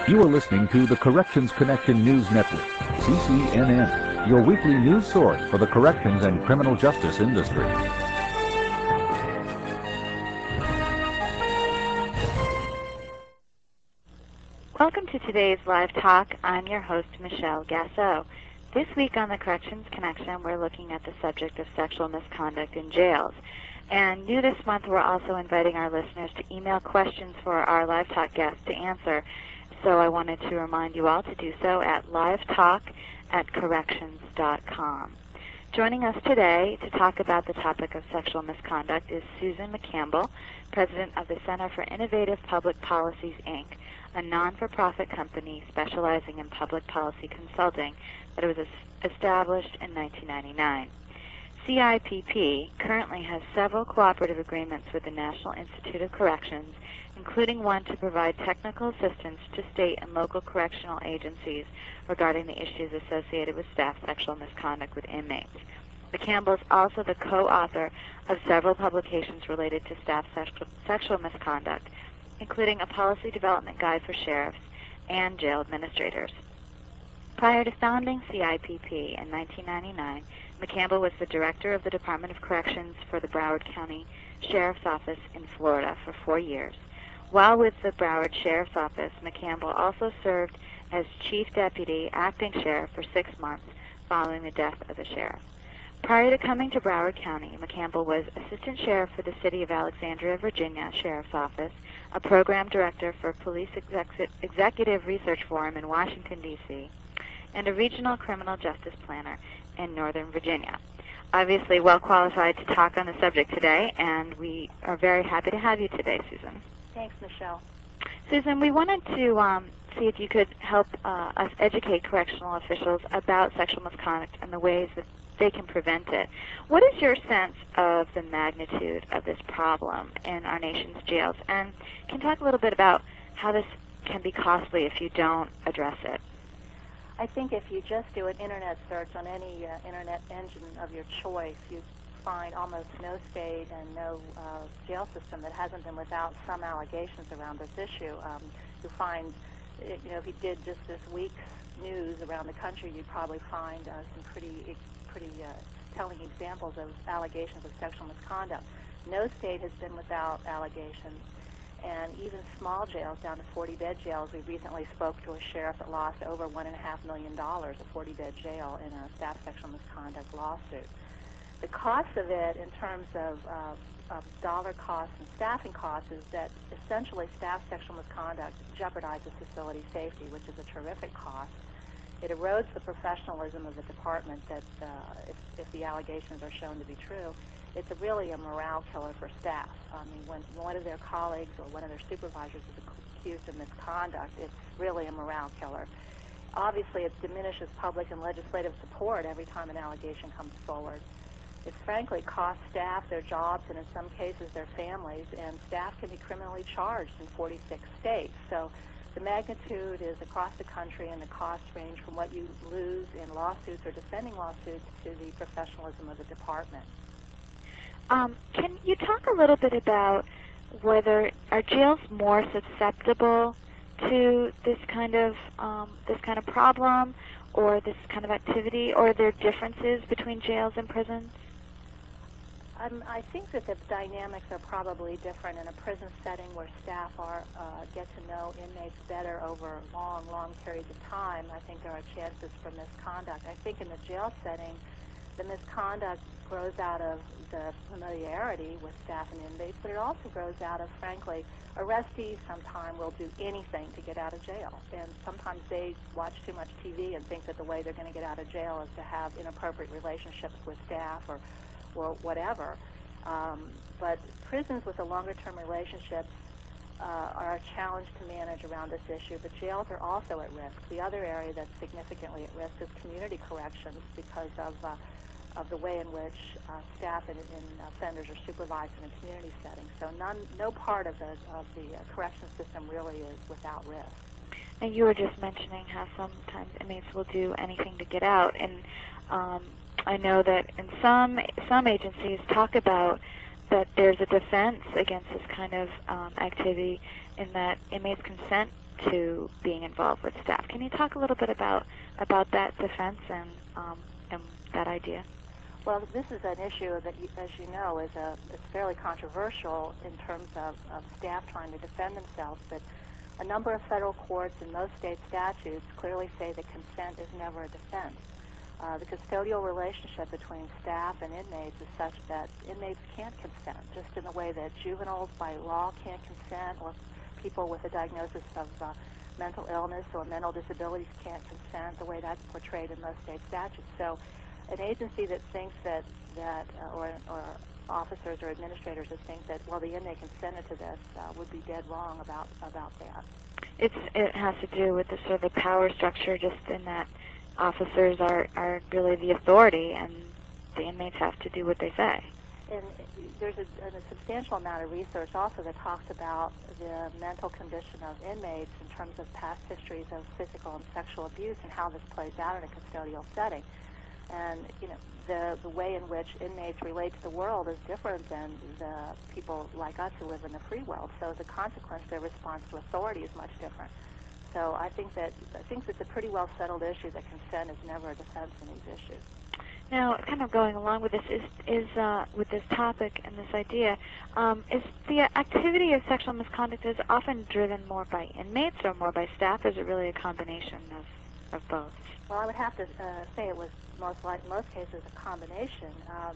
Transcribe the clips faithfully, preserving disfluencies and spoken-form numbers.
You are listening to the Corrections Connection News Network, C C N N, your weekly news source for the corrections and criminal justice industry. Welcome to today's live talk. I'm your host, Michelle Gasso. This week on the Corrections Connection, we're looking at the subject of sexual misconduct in jails. And new this month, we're also inviting our listeners to email questions for our live talk guests to answer. So I wanted to remind you all to do so at livetalk at corrections dot com. Joining us today to talk about the topic of sexual misconduct is Susan McCampbell, president of the Center for Innovative Public Policies, Incorporated, a non-for-profit company specializing in public policy consulting that was established in nineteen ninety-nine. C I P P currently has several cooperative agreements with the National Institute of Corrections, including one to provide technical assistance to state and local correctional agencies regarding the issues associated with staff sexual misconduct with inmates. McCampbell is also the co-author of several publications related to staff sexual misconduct, including a policy development guide for sheriffs and jail administrators. Prior to founding C I P P in nineteen ninety-nine, McCampbell was the director of the Department of Corrections for the Broward County Sheriff's Office in Florida for four years. While with the Broward Sheriff's Office, McCampbell also served as Chief Deputy Acting Sheriff for six months following the death of the sheriff. Prior to coming to Broward County, McCampbell was Assistant Sheriff for the City of Alexandria, Virginia Sheriff's Office, a Program Director for Police Exec- Executive Research Forum in Washington, D C, and a Regional Criminal Justice Planner in Northern Virginia. Obviously well qualified to talk on the subject today, and we are very happy to have you today, Susan. Thanks, Michelle. Susan, we wanted to um, see if you could help uh, us educate correctional officials about sexual misconduct and the ways that they can prevent it. What is your sense of the magnitude of this problem in our nation's jails? And can you talk a little bit about how this can be costly if you don't address it? I think if you just do an internet search on any uh, internet engine of your choice, you find almost no state and no uh, jail system that hasn't been without some allegations around this issue. Um, you find, you know, if you did just this week's news around the country, you'd probably find uh, some pretty, pretty uh, telling examples of allegations of sexual misconduct. No state has been without allegations. And even small jails, down to forty-bed jails. We recently spoke to a sheriff that lost over one point five million dollars, a forty-bed jail, in a staff sexual misconduct lawsuit. The cost of it in terms of, uh, of dollar costs and staffing costs is that essentially staff sexual misconduct jeopardizes facility safety, which is a terrific cost. It erodes the professionalism of the department that uh, if, if the allegations are shown to be true. It's a really a morale killer for staff. I mean, when one of their colleagues or one of their supervisors is accused of misconduct, it's really a morale killer. Obviously, it diminishes public and legislative support every time an allegation comes forward. It frankly costs staff their jobs and in some cases their families, and staff can be criminally charged in forty-six states. So the magnitude is across the country, and the costs range from what you lose in lawsuits or defending lawsuits to the professionalism of the department. Um, can you talk a little bit about whether are jails more susceptible to this kind of um, this kind of problem or this kind of activity, or are there differences between jails and prisons? Um, I think that the dynamics are probably different in a prison setting where staff are uh, get to know inmates better over long, long periods of time. I think there are chances for misconduct. I think in the jail setting, the misconduct grows out of the familiarity with staff and inmates, but it also grows out of, frankly, arrestees sometimes will do anything to get out of jail. And sometimes they watch too much T V and think that the way they're going to get out of jail is to have inappropriate relationships with staff or, or whatever. Um, but prisons with the longer-term relationships uh, are a challenge to manage around this issue, but jails are also at risk. The other area that's significantly at risk is community corrections because of uh, of the way in which uh, staff and, and offenders are supervised in a community setting. So none, no part of the, of the uh, corrections system really is without risk. And you were just mentioning how sometimes inmates will do anything to get out, and um, I know that in some some agencies talk about that there's a defense against this kind of um, activity in that inmates consent to being involved with staff. Can you talk a little bit about about that defense and um, and that idea? Well, this is an issue that, as you know, is a it's fairly controversial in terms of, of staff trying to defend themselves. But a number of federal courts and most state statutes clearly say that consent is never a defense. Uh, the custodial relationship between staff and inmates is such that inmates can't consent, just in the way that juveniles by law can't consent, or people with a diagnosis of uh, mental illness or mental disabilities can't consent, the way that's portrayed in most state statutes. So an agency that thinks that, that uh, or, or officers or administrators that think that, well, the inmate consented to this uh, would be dead wrong about, about that. It's, it has to do with the sort of the power structure, just in that officers are, are really the authority, and the inmates have to do what they say. And there's a, a substantial amount of research also that talks about the mental condition of inmates in terms of past histories of physical and sexual abuse and how this plays out in a custodial setting. And, you know, the, the way in which inmates relate to the world is different than the people like us who live in the free world. So the consequence, their response to authority is much different. So I think that I think it's a pretty well settled issue that consent is never a defense in these issues. Now, kind of going along with this is is uh, with this topic and this idea, um, is the activity of sexual misconduct is often driven more by inmates or more by staff? Or is it really a combination of, of both? Well, I would have to uh, say it was most like most cases a combination. Um,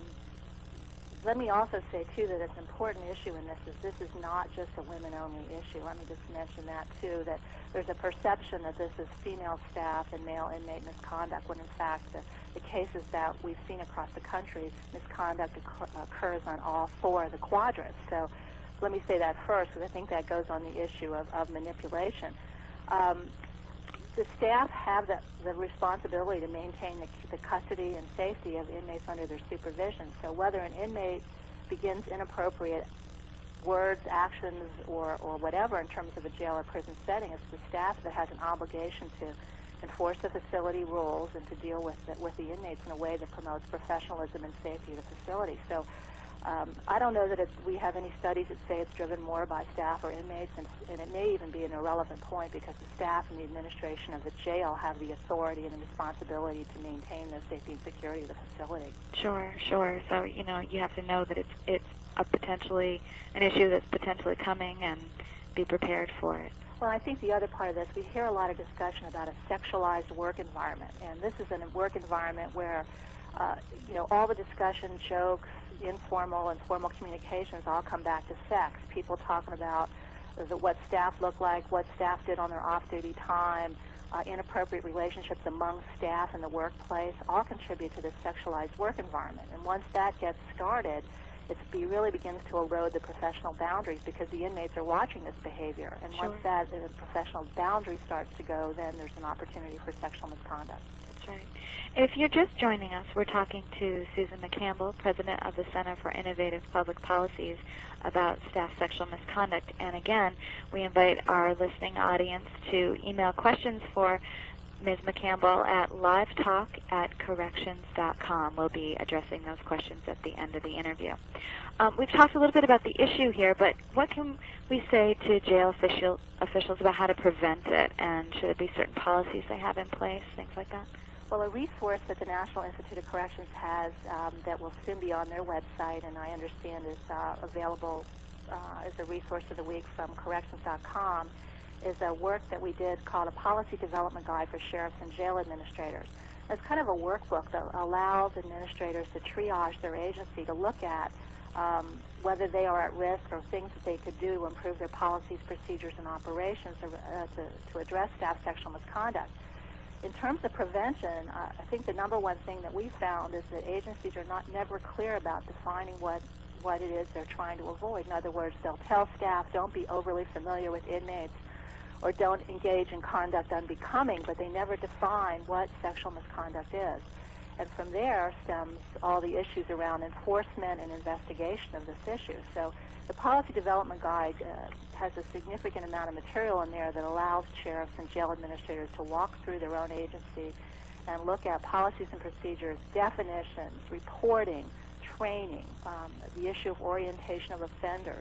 Let me also say, too, that it's an important issue in this is this is not just a women-only issue. Let me just mention that, too, that there's a perception that this is female staff and male inmate misconduct, when, in fact, the, the cases that we've seen across the country, misconduct occurs on all four of the quadrants. So let me say that first, because I think that goes on the issue of, of manipulation. Um, The staff have the, the responsibility to maintain the, the custody and safety of inmates under their supervision. So whether an inmate begins inappropriate words, actions, or, or whatever in terms of a jail or prison setting, it's the staff that has an obligation to enforce the facility rules and to deal with the, with the inmates in a way that promotes professionalism and safety of the facility. So Um, I don't know that it's, we have any studies that say it's driven more by staff or inmates, and, and it may even be an irrelevant point because the staff and the administration of the jail have the authority and the responsibility to maintain the safety and security of the facility. Sure, sure. So, you know, you have to know that it's it's a potentially an issue that's potentially coming and be prepared for it. Well, I think the other part of this, we hear a lot of discussion about a sexualized work environment, and this is a work environment where, uh, you know, all the discussion, jokes, informal and formal communications all come back to sex. People talking about the, what staff look like, what staff did on their off-duty time, uh, inappropriate relationships among staff in the workplace, all contribute to this sexualized work environment. And once that gets started, it be, really begins to erode the professional boundaries because the inmates are watching this behavior. And Sure. once that uh, professional boundary starts to go, then there's an opportunity for sexual misconduct. That's right. If you're just joining us, we're talking to Susan McCampbell, President of the Center for Innovative Public Policies, about staff sexual misconduct. And again, we invite our listening audience to email questions for Miz McCampbell at livetalk at corrections dot com. We'll be addressing those questions at the end of the interview. Um, we've talked a little bit about the issue here, but what can we say to jail official, officials about how to prevent it, and should there be certain policies they have in place, things like that? Well, a resource that the National Institute of Corrections has um, that will soon be on their website, and I understand is uh, available uh, as a resource of the week from corrections dot com, is a work that we did called a Policy Development Guide for Sheriffs and Jail Administrators. It's kind of a workbook that allows administrators to triage their agency to look at um, whether they are at risk or things that they could do to improve their policies, procedures, and operations to, uh, to, to address staff sexual misconduct. In terms of prevention, uh, I think the number one thing that we found is that agencies are not never clear about defining what, what it is they're trying to avoid. In other words, they'll tell staff, don't be overly familiar with inmates or don't engage in conduct unbecoming, but they never define what sexual misconduct is. And from there stems all the issues around enforcement and investigation of this issue. So the Policy Development Guide uh, has a significant amount of material in there that allows sheriffs and jail administrators to walk through their own agency and look at policies and procedures, definitions, reporting, training, um, the issue of orientation of offenders,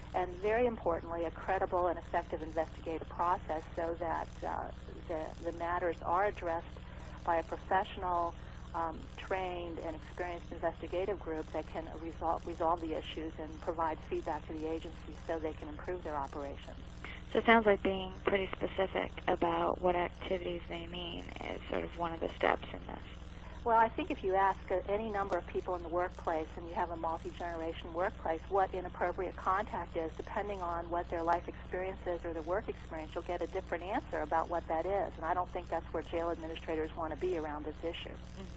and very importantly, a credible and effective investigative process so that uh, the, the matters are addressed by a professional, um, trained, and experienced investigative group that can resolve, resolve the issues and provide feedback to the agency so they can improve their operations. So it sounds like being pretty specific about what activities they mean is sort of one of the steps in this. Well, I think if you ask uh, any number of people in the workplace, and you have a multi-generation workplace, what inappropriate contact is, depending on what their life experience is or their work experience, you'll get a different answer about what that is. And I don't think that's where jail administrators want to be around this issue.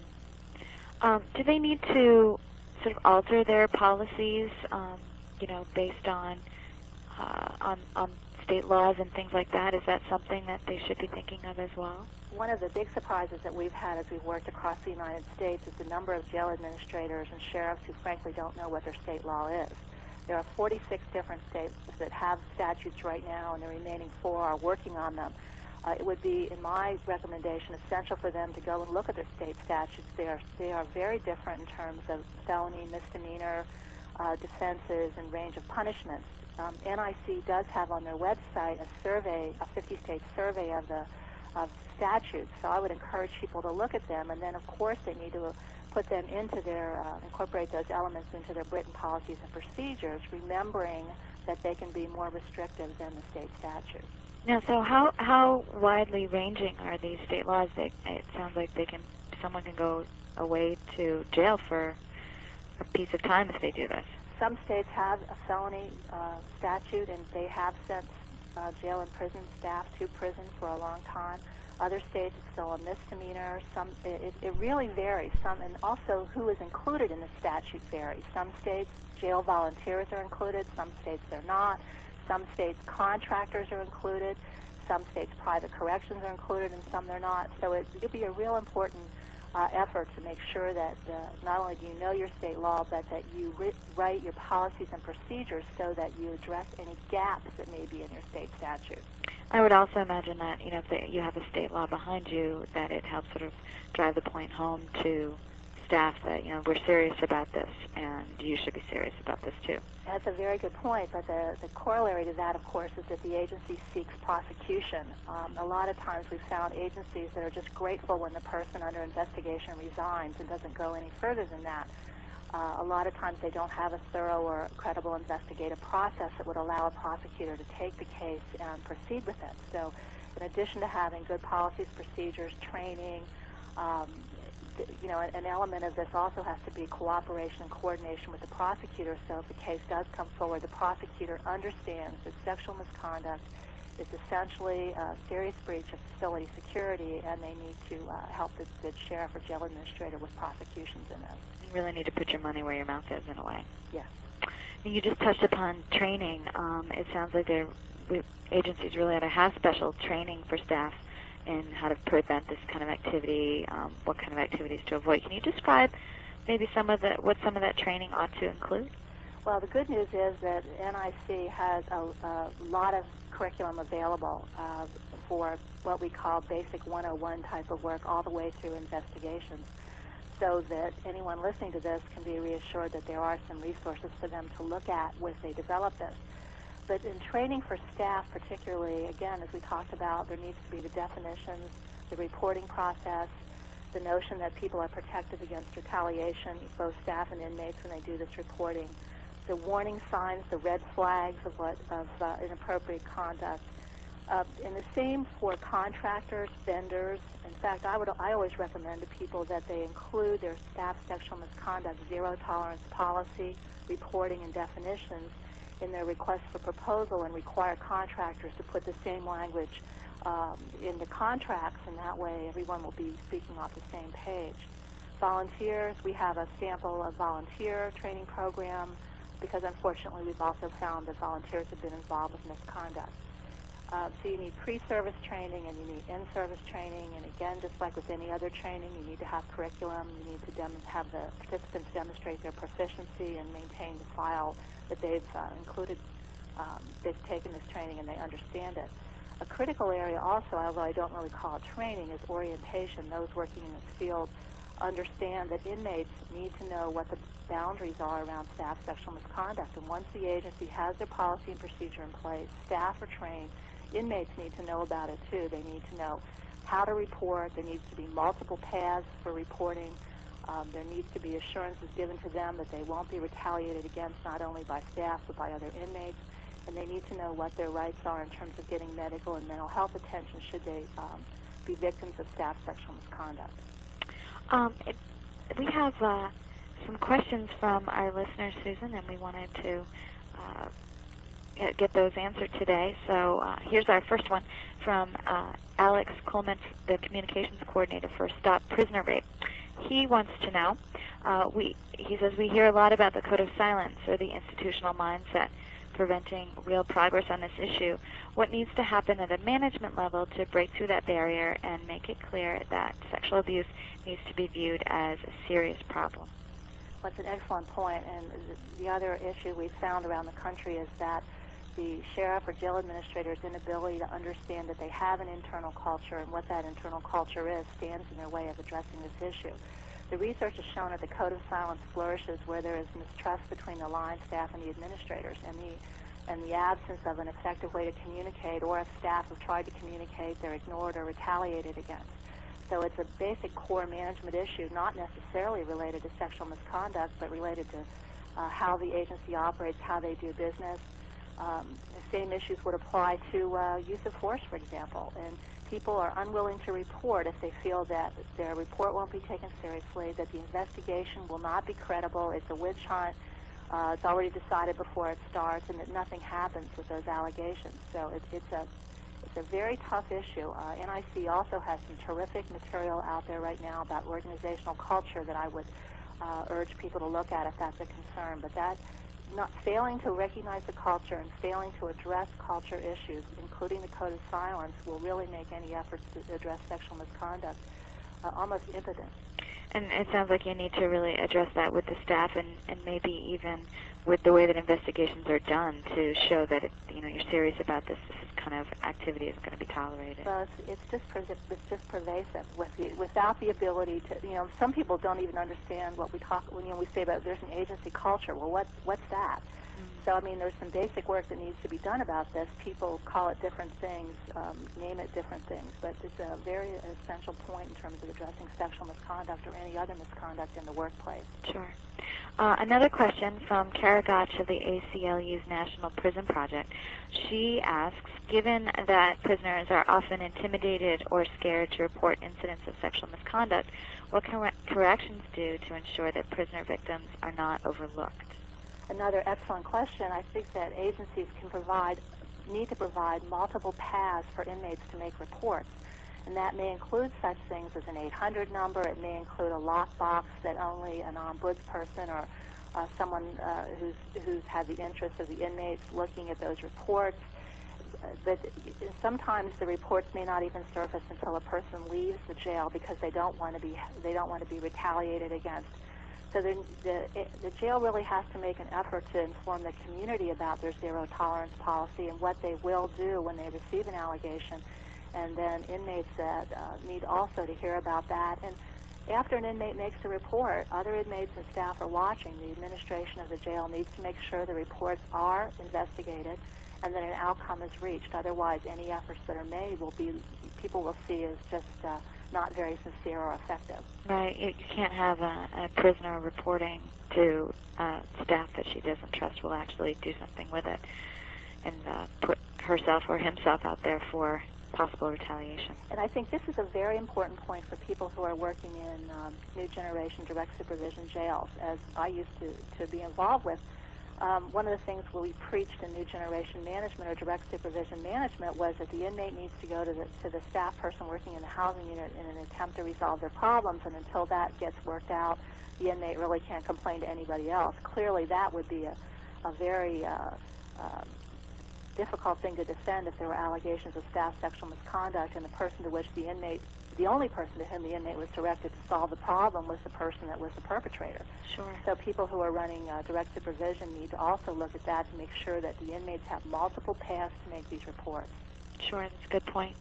Mm-hmm. um, do they need to sort of alter their policies, um, you know, based on, uh, on on state laws and things like that? Is that something that they should be thinking of as well? One of the big surprises that we've had as we've worked across the United States is the number of jail administrators and sheriffs who frankly don't know what their state law is. There are forty-six different states that have statutes right now, and the remaining four are working on them. Uh, it would be, in my recommendation, essential for them to go and look at their state statutes. They are, they are very different in terms of felony, misdemeanor, uh, defenses, and range of punishments. Um, N I C does have on their website a survey, a fifty-state survey of the of statutes. So I would encourage people to look at them, and then of course they need to put them into their, uh, incorporate those elements into their written policies and procedures, remembering that they can be more restrictive than the state statute. Now, so how how widely ranging are these state laws? They, it sounds like they can, someone can go away to jail for a piece of time if they do this. Some states have a felony uh, statute, and they have sent uh, jail and prison staff to prison for a long time. Other states, it's still a misdemeanor. Some, it, it really varies. Some, and also who is included in the statute varies. Some states, jail volunteers are included. Some states, they're not. Some states, contractors are included. Some states, private corrections are included, and some they're not. So it would be a real important uh, effort to make sure that uh, not only do you know your state law, but that you ri- write your policies and procedures so that you address any gaps that may be in your state statute. I would also imagine that, you know, if they, you have a state law behind you, that it helps sort of drive the point home to staff that, you know, we're serious about this, and you should be serious about this too. That's a very good point, but the, the corollary to that, of course, is that the agency seeks prosecution. Um, a lot of times we've found agencies that are just grateful when the person under investigation resigns and doesn't go any further than that. Uh, a lot of times they don't have a thorough or credible investigative process that would allow a prosecutor to take the case and proceed with it. So in addition to having good policies, procedures, training, um, you know, an element of this also has to be cooperation and coordination with the prosecutor. So if the case does come forward, the prosecutor understands that sexual misconduct is essentially a serious breach of facility security, and they need to uh, help the, the sheriff or jail administrator with prosecutions in this. You really need to put your money where your mouth is, in a way. Yes. And you just touched upon training. Um, it sounds like they're, we, agencies really ought to have special training for staff in how to prevent this kind of activity, um, what kind of activities to avoid. Can you describe maybe some of the what some of that training ought to include? Well, the good news is that N I C has a, a lot of curriculum available uh, for what we call basic one oh one type of work all the way through investigations, so that anyone listening to this can be reassured that there are some resources for them to look at as they develop this. But in training for staff particularly, again, as we talked about, there needs to be the definitions, the reporting process, the notion that people are protected against retaliation, both staff and inmates, when they do this reporting, the warning signs, the red flags of what of uh, inappropriate conduct. Uh, and the same for contractors, vendors. In fact, I would I always recommend to people that they include their staff sexual misconduct zero tolerance policy, reporting, and definitions in their request for proposal, and require contractors to put the same language um, in the contracts, and that way everyone will be speaking off the same page. Volunteers, we have a sample of volunteer training program, because unfortunately we've also found that volunteers have been involved with misconduct. Uh, so you need pre-service training and you need in-service training, and again, just like with any other training, you need to have curriculum, you need to dem- have the participants demonstrate their proficiency and maintain the file that they've uh, included, um, they've taken this training and they understand it. A critical area also, although I don't really call it training, is orientation. Those working in this field understand that inmates need to know what the boundaries are around staff sexual misconduct. And once the agency has their policy and procedure in place, staff are trained, inmates need to know about it too. They need to know how to report. There needs to be multiple paths for reporting. Um, there needs to be assurances given to them that they won't be retaliated against not only by staff but by other inmates. And they need to know what their rights are in terms of getting medical and mental health attention should they um, be victims of staff sexual misconduct. Um, it, we have uh, some questions from our listeners, Susan, and we wanted to uh, get those answered today. So uh, here's our first one from uh, Alex Coleman, the communications coordinator for Stop Prisoner Rape. He wants to know, uh, we, he says, we hear a lot about the code of silence or the institutional mindset preventing real progress on this issue. What needs to happen at a management level to break through that barrier and make it clear that sexual abuse needs to be viewed as a serious problem? That's an excellent point. And the other issue we've found around the country is that the sheriff or jail administrator's inability to understand that they have an internal culture and what that internal culture is stands in their way of addressing this issue. The research has shown that the code of silence flourishes where there is mistrust between the line staff and the administrators, and the and the absence of an effective way to communicate, or if staff have tried to communicate, they're ignored or retaliated against. So it's a basic core management issue, not necessarily related to sexual misconduct, but related to uh, how the agency operates, how they do business. Um, the same issues would apply to uh, use of force, for example. And people are unwilling to report if they feel that their report won't be taken seriously, that the investigation will not be credible, it's a witch hunt, uh, it's already decided before it starts, and that nothing happens with those allegations. So it, it's a it's a very tough issue. Uh, N I C also has some terrific material out there right now about organizational culture that I would uh, urge people to look at if that's a concern. But that not failing to recognize the culture and failing to address culture issues, including the code of silence, will really make any efforts to address sexual misconduct uh, almost impotent. And it sounds like you need to really address that with the staff, and, and maybe even with the way that investigations are done to show that it, you know you're serious about this. This kind of activity isn't going to be tolerated. Well, it's, it's just it's just pervasive. With the, without the ability to, you know, some people don't even understand what we talk when you know, we say about there's an agency culture. Well, what what's that? So, I mean, there's some basic work that needs to be done about this. People call it different things, um, name it different things, but it's a very essential point in terms of addressing sexual misconduct or any other misconduct in the workplace. Sure. Uh, another question from Kara Gotch of the A C L U's National Prison Project. She asks, given that prisoners are often intimidated or scared to report incidents of sexual misconduct, what can re- corrections do to ensure that prisoner victims are not overlooked? Another excellent question. I think that agencies can provide, need to provide multiple paths for inmates to make reports. And that may include such things as an eight hundred number. It may include a lockbox that only an ombudsperson or uh, someone uh, who's, who's had the interest of the inmates looking at those reports. But sometimes the reports may not even surface until a person leaves the jail because they don't want to be they don't want to be retaliated against. So the, the, the jail really has to make an effort to inform the community about their zero tolerance policy and what they will do when they receive an allegation. And then inmates that uh, need also to hear about that. And after an inmate makes a report, other inmates and staff are watching. The administration of the jail needs to make sure the reports are investigated and that an outcome is reached. Otherwise, any efforts that are made will be, people will see as just uh, not very sincere or effective. Right. You, you can't have a, a prisoner reporting to uh, staff that she doesn't trust will actually do something with it and uh, put herself or himself out there for possible retaliation. And I think this is a very important point for people who are working in um, new generation direct supervision jails, as I used to, to be involved with. Um, one of the things we preached in new generation management or direct supervision management was that the inmate needs to go to the, to the staff person working in the housing unit in an attempt to resolve their problems, and until that gets worked out, the inmate really can't complain to anybody else. Clearly that would be a, a very uh, uh, difficult thing to defend if there were allegations of staff sexual misconduct and the person to which the inmate, the only person to whom the inmate was directed to solve the problem was the person that was the perpetrator. Sure. So people who are running uh, direct supervision need to also look at that to make sure that the inmates have multiple paths to make these reports. Sure, that's a good point.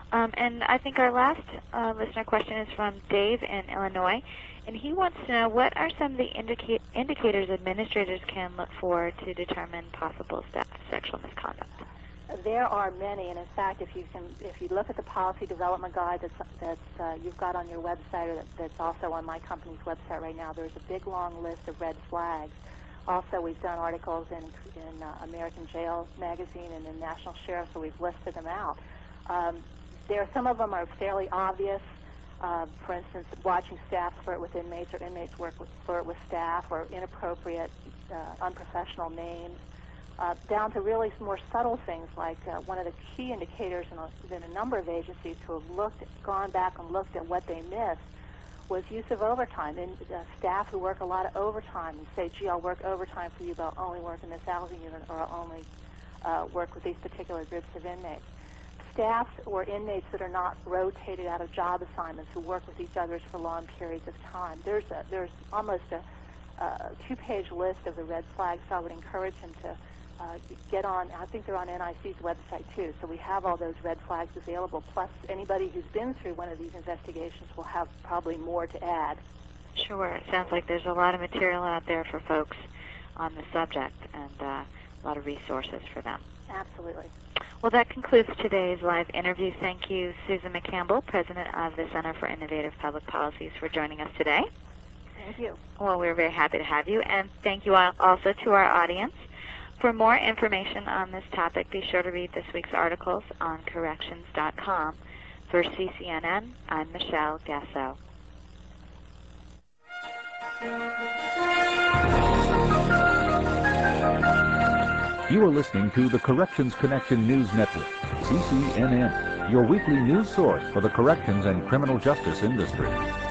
Um, and I think our last uh, listener question is from Dave in Illinois, and he wants to know what are some of the indica- indicators administrators can look for to determine possible staff sexual misconduct. There are many, and in fact, if you can, if you look at the policy development guide that's that's uh, you've got on your website, or that, that's also on my company's website right now, there's a big long list of red flags. Also, we've done articles in in uh, American Jail magazine and in National Sheriff, so we've listed them out. Um, there, some of them are fairly obvious. Uh, for instance, watching staff flirt with inmates, or inmates work with, flirt with staff, or inappropriate, uh, unprofessional names. Uh, down to really more subtle things, like uh, one of the key indicators in a, in a number of agencies who have looked, gone back and looked at what they missed, was use of overtime. And uh, staff who work a lot of overtime and say, gee, I'll work overtime for you, but I'll only work in this housing unit, or I'll only uh, work with these particular groups of inmates. Staff or inmates that are not rotated out of job assignments, who work with each other for long periods of time. There's a, there's almost a, a two-page list of the red flags, so I would encourage him to Uh, get on. I think they're on N I C's website too, so we have all those red flags available. Plus, anybody who's been through one of these investigations will have probably more to add. Sure. It sounds like there's a lot of material out there for folks on the subject, and uh, a lot of resources for them. Absolutely. Well, that concludes today's live interview. Thank you, Susan McCampbell, President of the Center for Innovative Public Policies, for joining us today. Thank you. Well, we're very happy to have you, and thank you also to our audience. For more information on this topic, be sure to read this week's articles on corrections dot com. For C C N N, I'm Michelle Gasso. You are listening to the Corrections Connection News Network, C C N N, your weekly news source for the corrections and criminal justice industry.